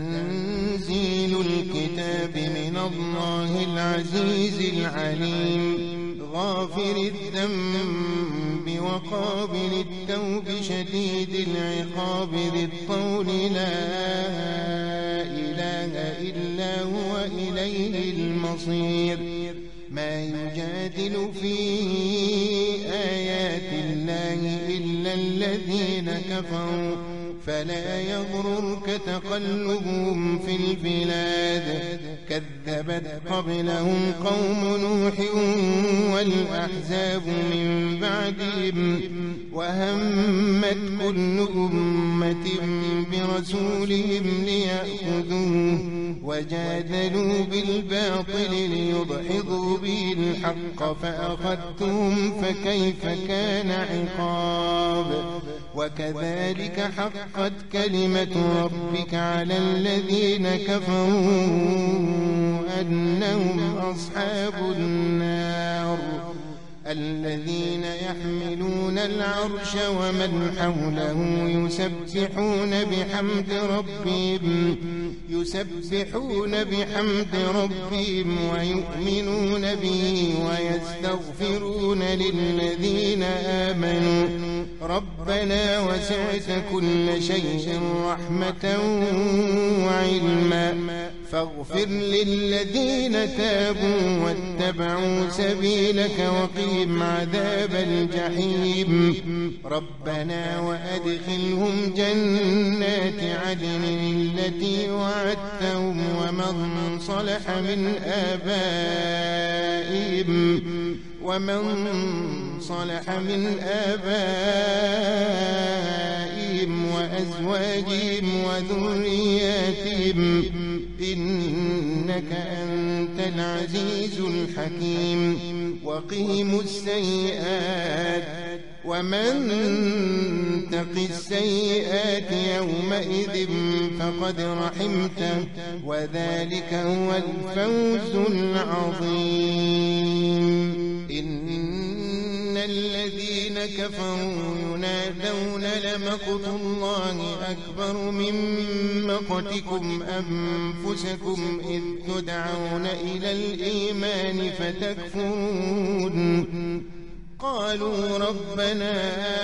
تنزيل الكتاب من الله العزيز العليم غافر الذنب وقابل التوب شديد العقاب ذي الطول لا إله إلا هو إليه المصير ما يجادل في آيات الله إلا الذين كفروا فلا يغررك تقلبهم في البلاد كذبت قبلهم قوم نوح والأحزاب من بعدهم وهمت كل أمة برسولهم ليأخذوه وجادلوا بالباطل ليدحضوا به الحق فأخذتهم فكيف كان عقاب وكذلك حقت كلمة ربك على الذين كفروا أنهم أصحاب النار الذين يحملون العرش ومن حوله يسبحون بحمد ربهم ويؤمنون به ويستغفرون للذين آمنوا ربنا وسعت كل شيء رحمة وعلما فاغفر للذين تابوا واتبعوا سبيلك وقهم عذاب الجحيم ربنا وأدخلهم جنات عدن التي وعدتهم ومن صلح من آبائهم وأزواجهم وذرياتهم إنك أنت العزيز الحكيم وقهم السيئات ومن تق السيئات يومئذ فقد رحمته وذلك هو الفوز العظيم إن الذين كفروا ينادون لمقت الله أكبر من مقتكم أنفسكم إذ تدعون إلى الإيمان فتكفرون قالوا ربنا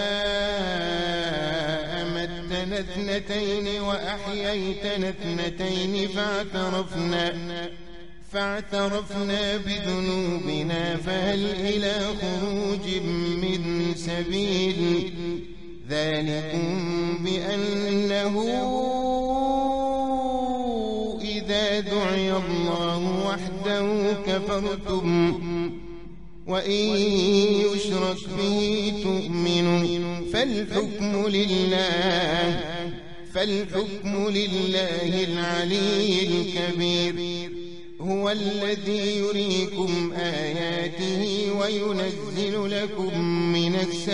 أمتنا اثنتين وأحييتنا اثنتين فاعترفنا بذنوبنا فهل إلى خروج من سبيل ذلكم بأنه إذا دعي الله وحده كفرتم وإن يشرك به تؤمنوا فالحكم لله العلي الكبير هو الذي يريكم آياته وينزل لكم من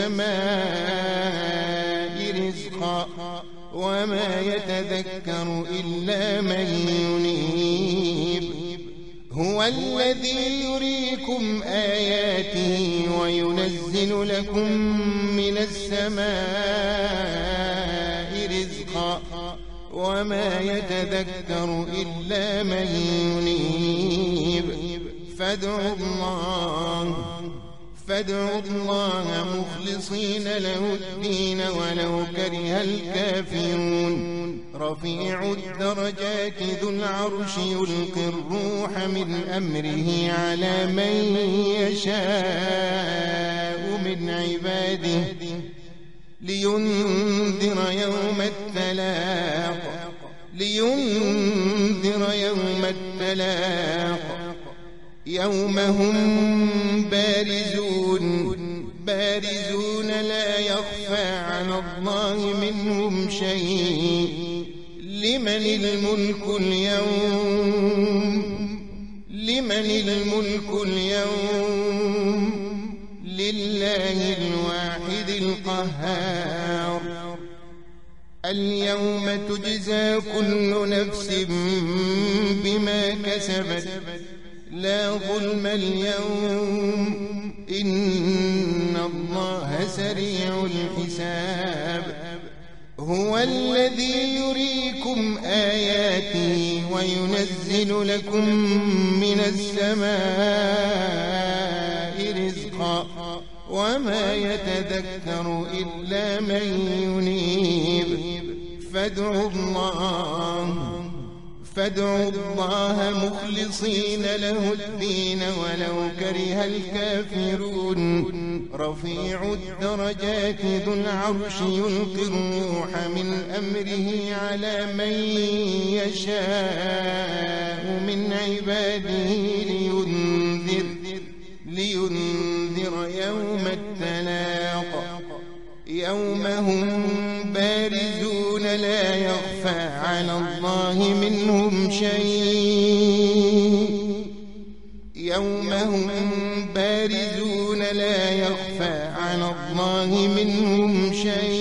السماء رزقا وما يتذكر إلا من ينيب هو الذي يريكم آياته وينزل لكم من السماء رزقا وما يتذكر إلا من ينيب فادعوا الله مخلصين له الدين ولو كره الكافرون رفيع الدرجات ذو العرش يلقي الروح من أمره على من يشاء من عباده لينذر يوم التلاق يوم هم بارزون لا يخفى على الله منهم شيء لمن الملك اليوم لله الواحد القهار اليوم تجزى كل نفس بما كسبت لا ظلم اليوم إن الله سريع الحساب هو الذي يريكم آياته وينزل لكم من السماء رزقا وما يتذكر إلا من ينيب فادعوا الله مخلصين له الدين ولو كره الكافرون رفيع الدرجات ذو العرش يلقي الروح من أمره على من يشاء من عباده لينذر يوم التلاق يوم هم بارزون لا يخفى على الله منهم شيء يوم هم بارزون لا يخفى على الله منهم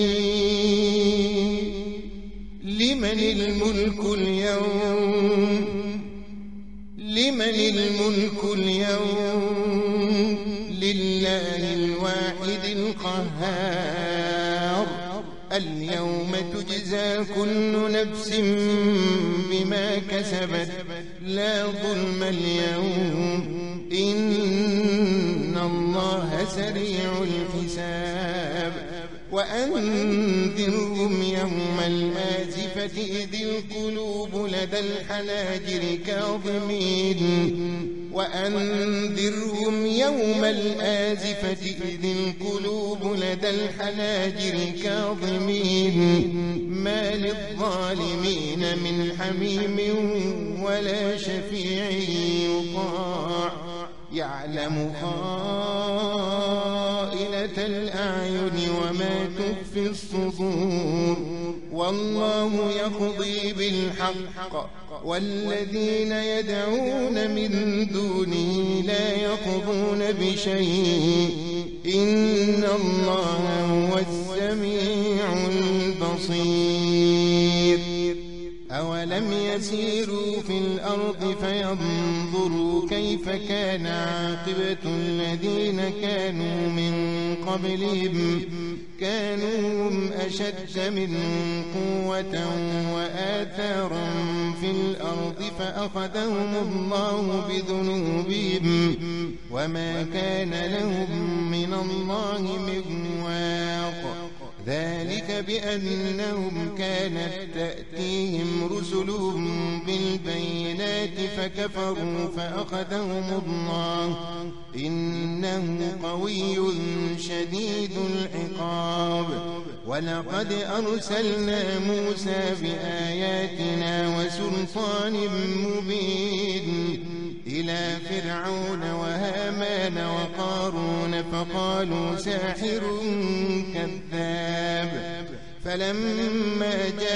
شيء لمن الملك اليوم لله الواحد القهار اليوم تجزى كل نفس بما كسبت لا ظلم اليوم إن الله سريع الحساب وأنذرهم يوم الآزفة إذ القلوب لدى الحناجر كاظمين ما للظالمين من حميم ولا شفيع يطاع يعلم خائنة الأعين وما تخفي الصدور والله يقضي بالحق والذين يدعون من دونه لا يقضون بشيء إن الله هو السميع البصير أولم يسيروا في الأرض فينظروا كيف كان عاقبة الذين كانوا من قبلهم كانوا هم أشد منهم قوة وآثارا في الأرض فأخذهم الله بذنوبهم وما كان لهم من الله من واق ذلك بأنهم كانت تأتيهم رسلهم بالبينات فكفروا فأخذهم الله إنه قوي شديد العقاب ولقد أرسلنا موسى بآياتنا وسلطان مبين إلى فرعون وهامان وقارون فقالوا ساحر كذاب فلما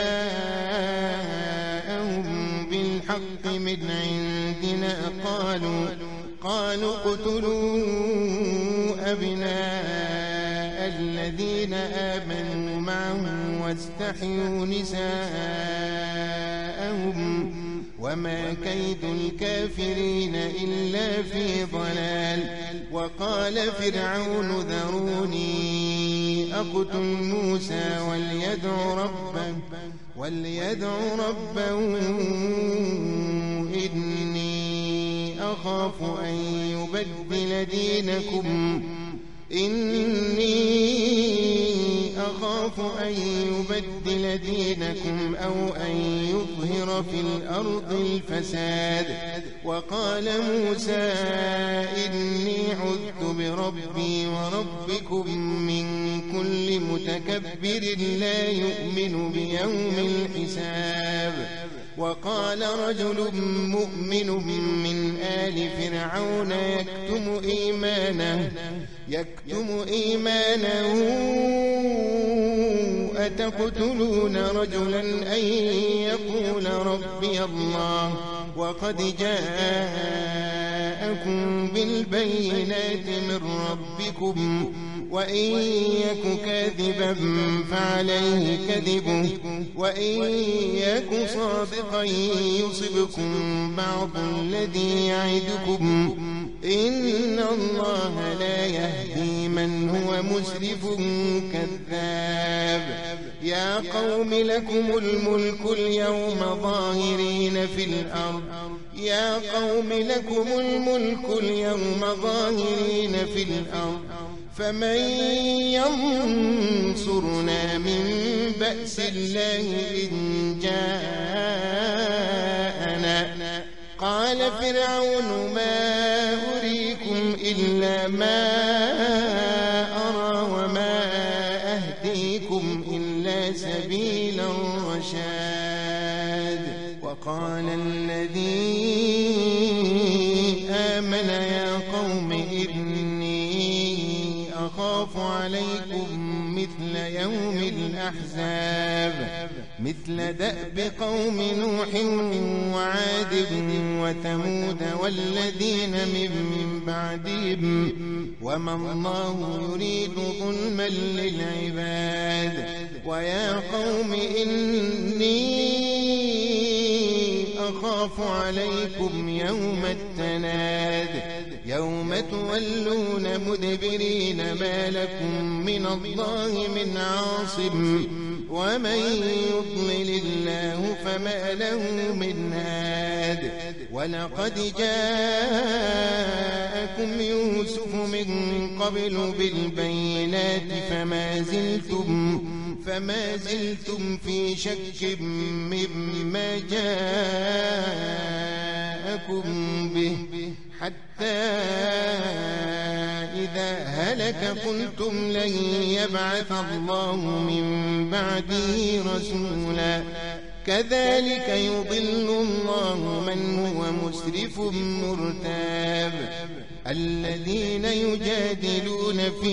جاءهم بالحق من عندنا قالوا اقتلوا أبناء الذين آمنوا معه واستحيوا نساءهم وما كيد الكافرين إلا في ضلال وقال فرعون ذروني أقتل موسى وليدع ربه إني أخاف أن يبدل دينكم أو أن يظهر في الأرض الفساد وقال موسى إني عذت بربي وربكم من كل متكبر لا يؤمن بيوم الحساب وقال رجل مؤمن من آل فرعون يكتم إيمانه أتقتلون رجلا أن يقول ربي الله وقد جاءكم بالبينات من ربكم وإن يك كاذبا فعليه كذبه وإن يك صادقا يصبكم بعض الذي يعدكم إن الله لا يهدي من هو مسرف كذاب يا قوم لكم الملك اليوم ظاهرين في الأرض يا قوم لكم الملك اليوم ظاهرين في الأرض فمن ينصرنا من بأس الله إن جاءنا قال فرعون ما أريكم إلا ما أرى وما أهديكم إلا سبيل الرشاد وقال الذي آمن يا قوم إني أخاف عليكم مثل يوم الأحزاب مثل دأب قوم نوح وعاد وثمود والذين من بعدهم وما الله يريد ظلما للعباد ويا قوم إني أخاف عليكم يوم التناد يوم تولون مدبرين ما لكم من الله من عاصم ومن يضلل الله فما له من هاد ولقد جاءكم يوسف من قبل بالبينات فما زلتم في شك مما جاءكم به حتى إذا هلك قلتم لن يبعث الله من بعده رسولا كذلك يضل الله من هو مسرف مرتاب الذين يجادلون في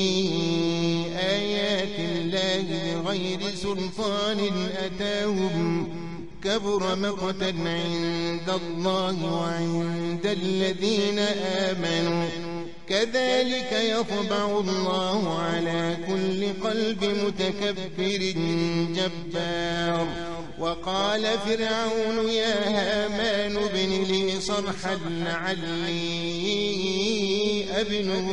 آيات الله بغير سلطان أتاهم كبر مقتا عند الله وعند الذين آمنوا كذلك يطبع الله على كل قلب متكبر جبار وقال فرعون يا هامان ابن لي صرحا لعلي أبلغ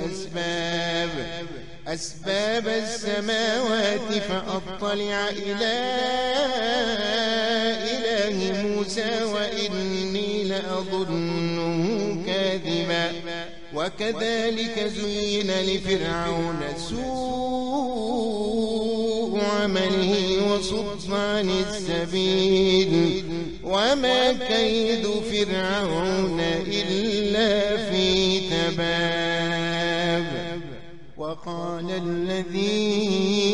أسباب السماوات فأطلع إلى إله موسى وإني لأظنه كاذبا وكذلك زين لفرعون سوء عمله وصد عن السبيل وما كيد فرعون إلا في تباب وقال الذي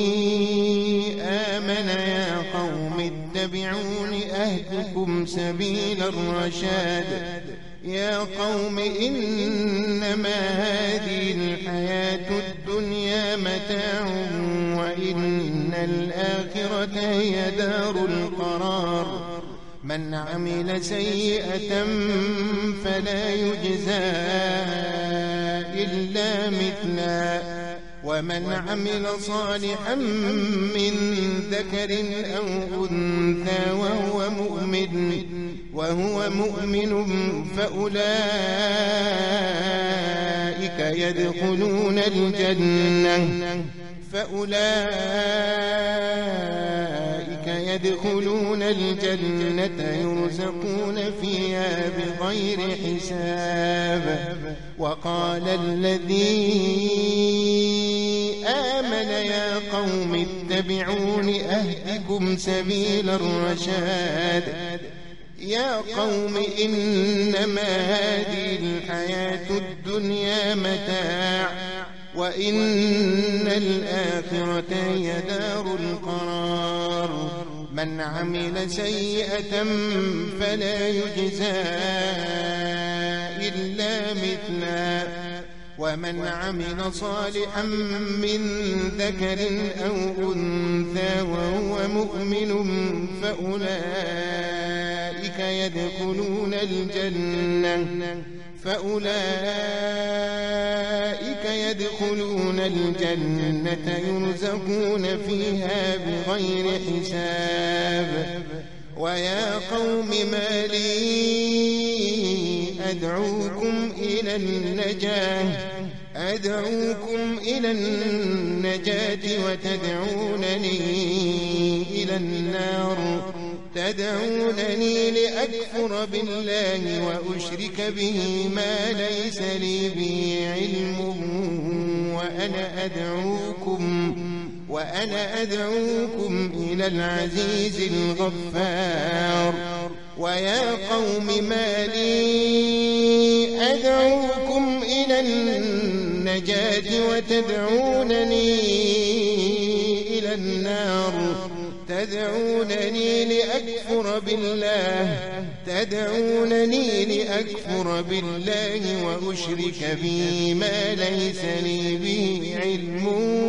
آمن يا قوم اتبعون أهدكم سبيل الرشاد يا قوم إنما هذه الحياة الدنيا متاع وإن الآخرة هي دار القرار من عمل سيئة فلا يجزى إلا مثلها ومن عمل صالحا من ذكر أو أنثى وهو مؤمن فأولئك يدخلون الجنة يرزقون فيها بغير حساب وقال الذي آمن يا قوم اتبعون أهدكم سبيل الرشاد يا قوم إنما هذه الحياة الدنيا متاع وإن الآخرة هي دار القرار من عمل سيئة فلا يجزى إلا مثلها ومن عمل صالحا من ذكر أو أنثى وهو مؤمن فأولئك يدخلون الجنة يرزقون فيها بغير حساب ويا قوم ما لي أدعوكم إلى النجاة وتدعونني إلى النار. تدعونني لأكفر بالله وأشرك به ما ليس لي به علم، وأنا أدعوكم إلى العزيز الغفار. ويا قوم ما لي أدعوكم إلى النجاة وتدعونني إلى النار. تدعونني لأكفر بالله وأشرك به ما ليس لي به علم،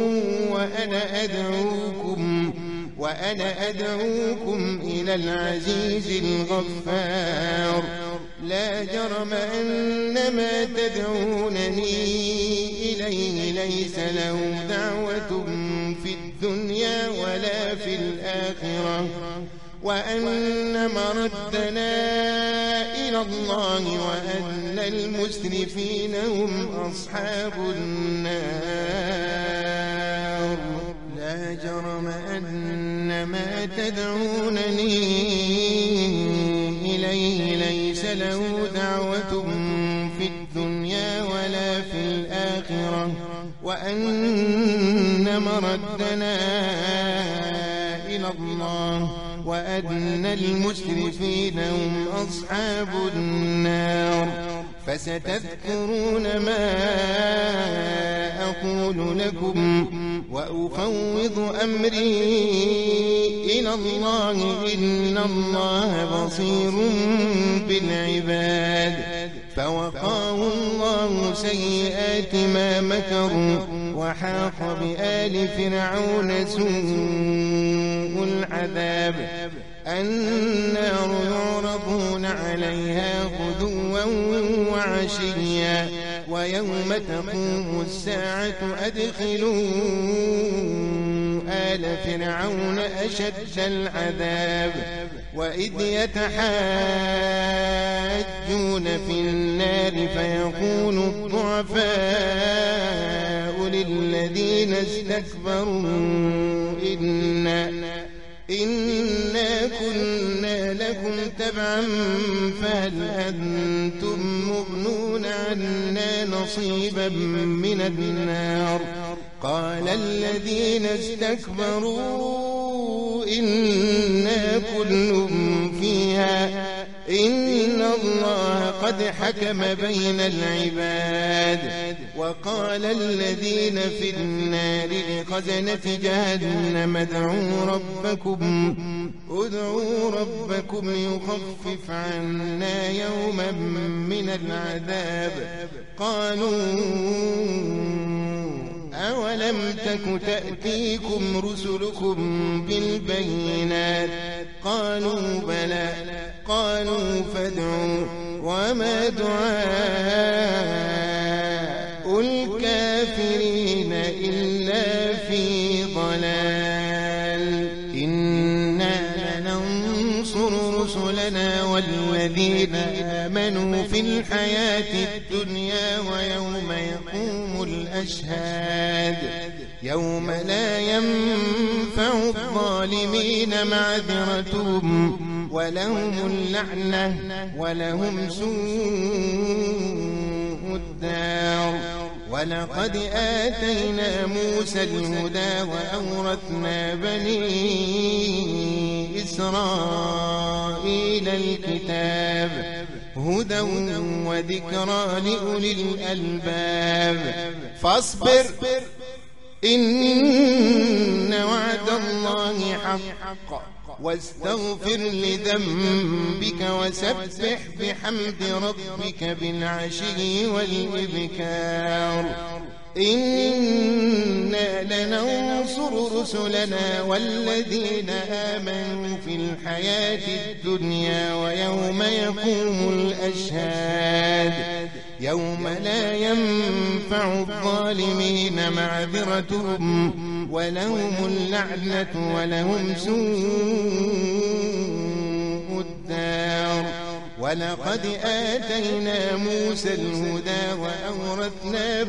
وأنا أدعوكم إلى العزيز الغفار. لا جرم أن ما تدعونني إليه ليس له دعوة في الدنيا ولا في الآخرة، وأن مردنا إلى الله، وأن المسرفين هم أصحاب النار. لا جرم أن ما تدعونني إليه ليس له دعوة في الدنيا ولا في الآخرة، وأن مردنا إلى الله، وأن المسرفين هم أصحاب النار. فستذكرون ما أقول لكم وأفوض أمري إلى الله، إن الله بصير بالعباد. فوقاه الله سيئات ما مكروا، وحاق بآل فرعون سوء العذاب. النار يعرضون عليها غدوا وعشيا، ويوم تقوم الساعة أدخلوا آل فرعون أشد العذاب. وإذ يتحاجون في النار فيقول الضعفاء للذين استكبروا إنا كنا لكم تبعا فهل أنتم مغنون عنا نصيبا من النار. قال الذين استكبروا إنا كل فيها إن الله قد حكم بين العباد. وقال الذين في النار لخزنة جهنم ادعوا ربكم يخفف عنا يوما من العذاب. قالوا أولم تك تأتيكم رسلكم بالبينات؟ قالوا بلى. قالوا فادعوا. وما دعاء الكافرين إلا في ضلال. إنا لننصر رسلنا والذين آمنوا في الحياة الدنيا ويوم يقوم الأشهاد. يوم لا ينفع الظالمين معذرتهم ولهم اللعنة ولهم سوء الدار. ولقد آتينا موسى الهدى وأورثنا بني إسرائيل الكتاب هدى وذكرى لأولي الألباب. فاصبر إن وعد الله حق، واستغفر لذنبك وسبح بحمد ربك بالعشي والإبكار. إنا لننصر رسلنا والذين آمنوا في الحياة الدنيا ويوم يقوم الأشهاد. يوم لا ينفع الظالمين معذرتهم ولهم اللعنة ولهم سوء الدار. ولقد آتينا موسى الهدى وأورثنا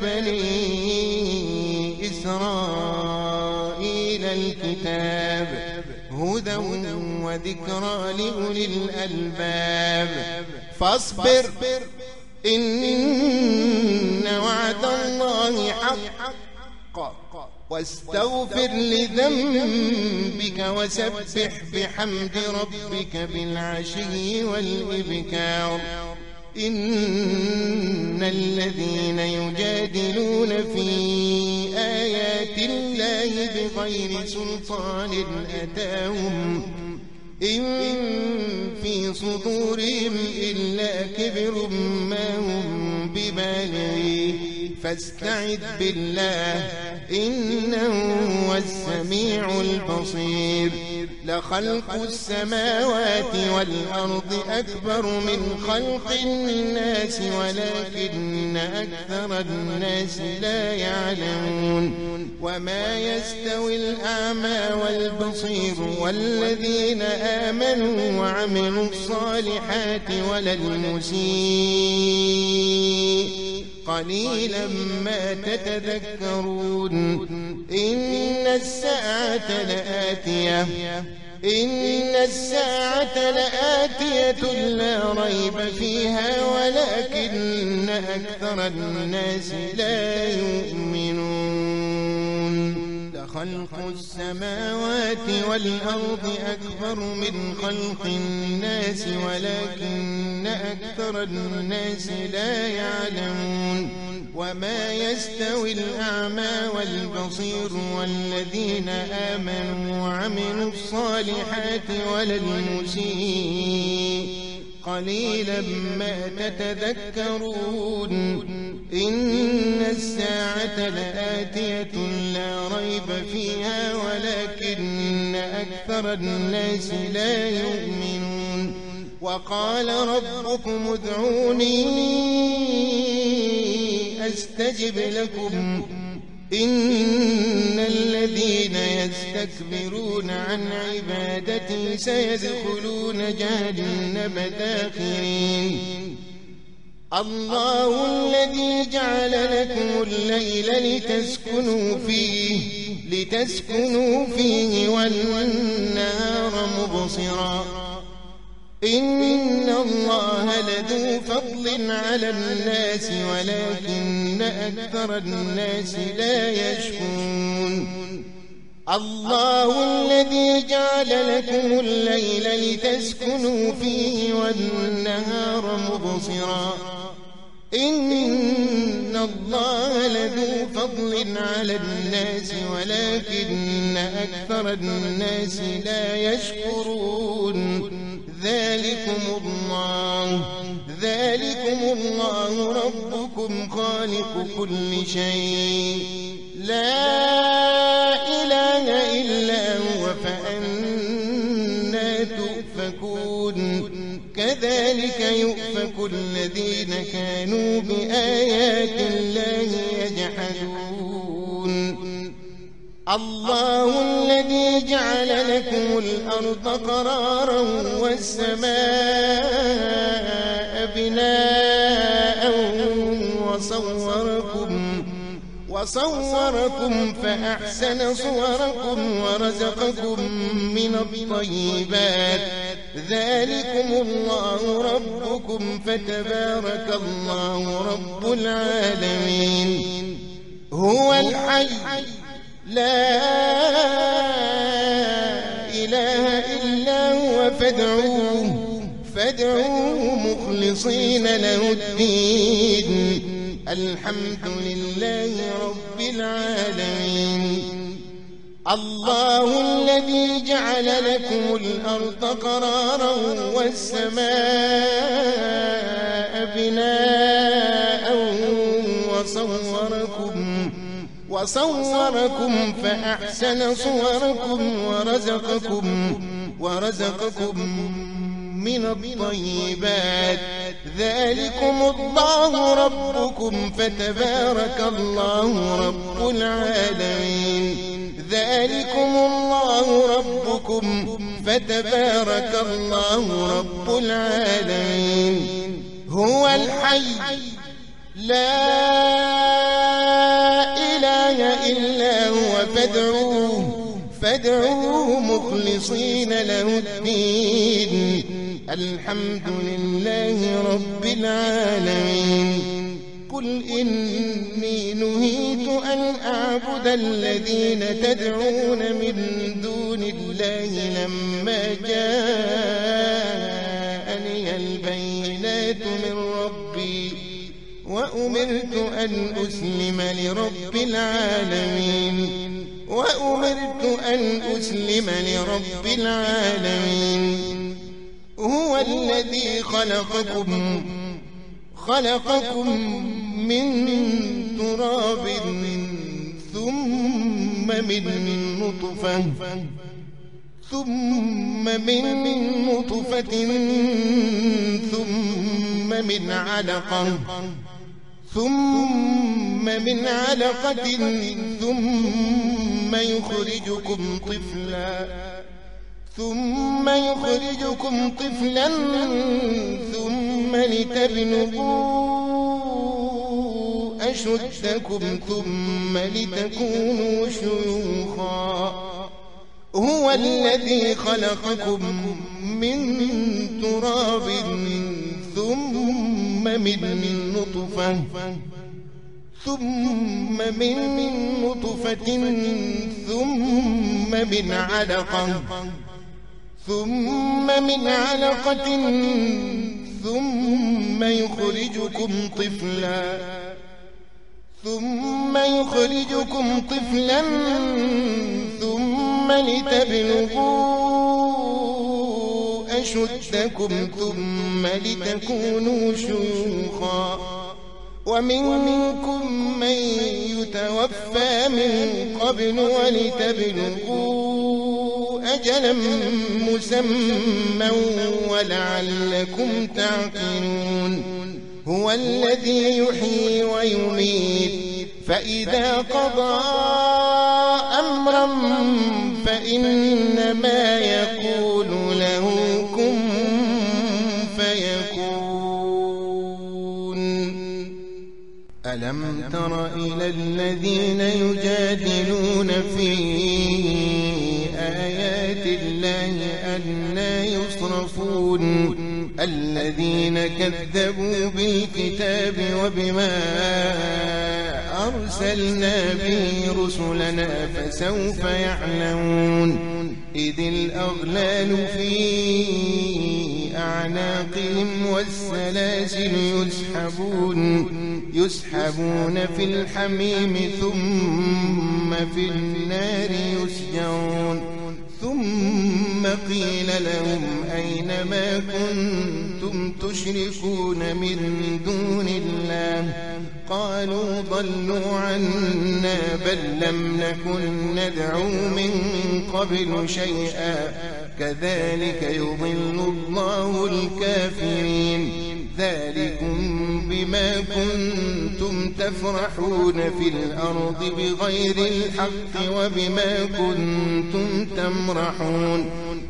بني إسرائيل الكتاب هدى وذكرى لأولي الألباب فاصبر إن وعد الله حق واستغفر لذنبك وسبح بحمد ربك بالعشي والإبكار إن الذين يجادلون في آيات الله بغير سلطان أتاهم إن في صدورهم إلا كبر ما هم ببالغيه فاستعذ بالله إنه هو السميع البصير لخلق السماوات والأرض أكبر من خلق الناس ولكن أكثر الناس لا يعلمون وما يستوي الأعمى والبصير والذين آمنوا وعملوا الصالحات ولا المسيء قليلا ما تتذكرون إن الساعة لآتية لا ريب فيها ولكن أكثر الناس لا يؤمنون لخلق السماوات والأرض أكبر من خلق الناس ولكن أكثر الناس لا يعلمون وما يستوي الأعمى والبصير والذين آمنوا وعملوا الصالحات ولا المسيء قليلا ما تتذكرون إن الساعة لآتية لا ريب فيها ولكن أكثر الناس لا يؤمنون وقال ربكم ادعوني أستجب لكم إن الذين يستكبرون عن عبادتي سيدخلون جهنم داخرين الله الذي جعل لكم الليل لتسكنوا فيه والنهار مبصرا إن الله لذو فضل على الناس ولكن أكثر الناس لا يشكرون الله الذي جعل لكم الليل لتسكنوا فيه والنهار مبصرا إن الله لذو فضل على الناس ولكن أكثر الناس لا يشكرون ذلكم الله ربكم خالق كل شيء لا إله إلا هو فأنى تؤفكون كذلك يؤفك الذين كانوا بآيات الله يجحدون الله الذي جعل لكم الأرض قرارا والسماء بناء وصوركم فأحسن صوركم ورزقكم من الطيبات ذلكم الله ربكم فتبارك الله رب العالمين هو الحي لا إله إلا هو فادعوه مخلصين له الدين الحمد لله رب العالمين الله الذي جعل لكم الأرض قرارا والسماء بناء وصوركم فأحسن صوركم ورزقكم من الطيبات ذلكم الله ربكم فتبارك الله رب العالمين. ذلكم الله ربكم فتبارك الله رب العالمين. هو الحي لا إله إلا هو فادعوه مخلصين له الدين. الحمد لله رب العالمين. قل إني نهيت أن أعبد الذين تدعون من دون الله لما جاءني البينات من ربي وأمرت أن أسلم لرب العالمين. هو الذي خلقكم من تراب ثم من نطفة ثم من علقة ثم يخرجكم طفلا ثم لتبلغوا أشدكم ثم لتكونوا شيوخا. هو الذي خلقكم من تراب ثم من نطفة ثم من علقة ثم يخرجكم طفلا ثم لتبلغوا أشدكم ثم لتكونوا شيوخا. ومنكم من يتوفى من قبل ولتبلغوا أجلا مسمى ولعلكم تعقلون. هو الذي يحيي ويميت فإذا قضى أمرا فإنما يقول له كن فيكون. ألم تر إلى الذين يجادلون في آيات الله أنى يصرفون؟ الذين كذبوا بالكتاب وبما أرسلنا به رسلنا فسوف يعلمون. إذ الأغلال في أعناقهم والسلاسل يسحبون في الحميم ثم في النار يسجرون. ثم قيل لهم أين ما كنتم تشركون من دون الله؟ قالوا ضلوا عنا بل لم نكن ندعو من قبل شيئا كذلك يضل الله الكافرين. ذلكم بما كنتم تفرحون في الأرض بغير الحق وبما كنتم تمرحون.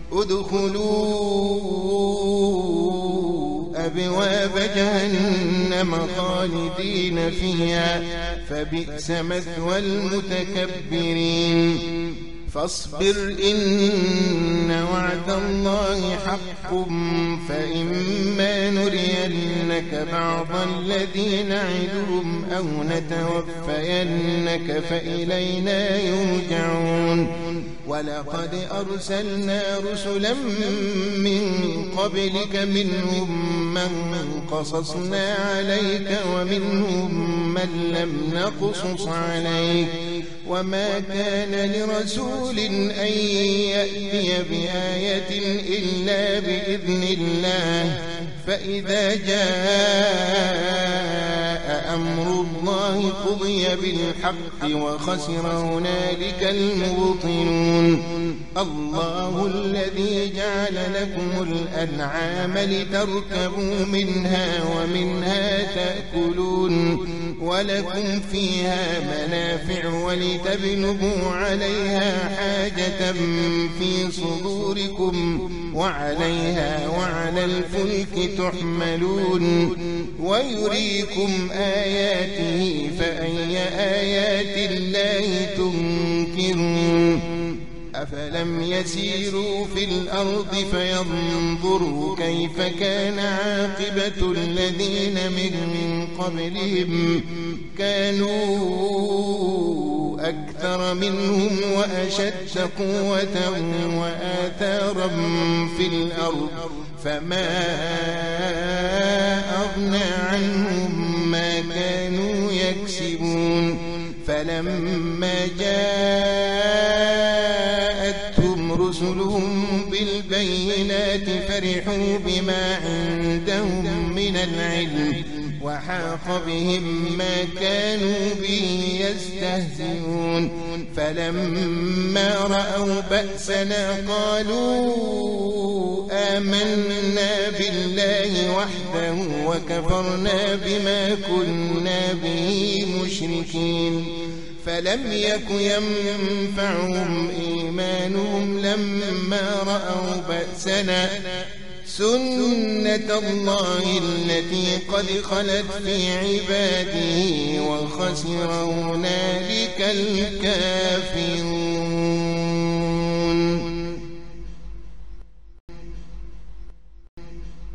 ادخلوا أبواب جهنم خالدين فيها فبئس مثوى المتكبرين. فاصبر إن وعد الله حق فإما نرينك بعض الذي نعدهم أو نتوفينك فإلينا يرجعون. ولقد أرسلنا رسلا من قبلك منهم من قصصنا عليك ومنهم من لم نقصص عليك وما كان لرسول أن يأتي بآية إلا بإذن الله فإذا جاء أمر الله قضي بالحق وخسر هنالك المبطلون الله الذي جعل لكم الأنعام لتركبوا منها ومنها تأكلون ولكم فيها منافع ولتبلغوا عليها حاجة في صدوركم وعليها وعلى الفلك تحملون ويريكم آياته فأي آيات الله تنكرون أفلم يسيروا في الأرض فينظروا كيف كان عاقبة الذين من قبلهم كانوا أكثر منهم وأشد قوة وآثارا في الأرض فما أغنى عنهم ما كانوا يكسبون فلما جاءتهم رسلهم بالبينات فرحوا بما عندهم من العلم وحاق بهم ما كانوا به يستهزئون فلما رأوا بأسنا قالوا آمنا بالله وحده وكفرنا بما كنا به مشركين فلم يك ينفعهم إيمانهم لما رأوا بأسنا سنة الله التي قد خلت في عباده وخسر هنالك الكافرون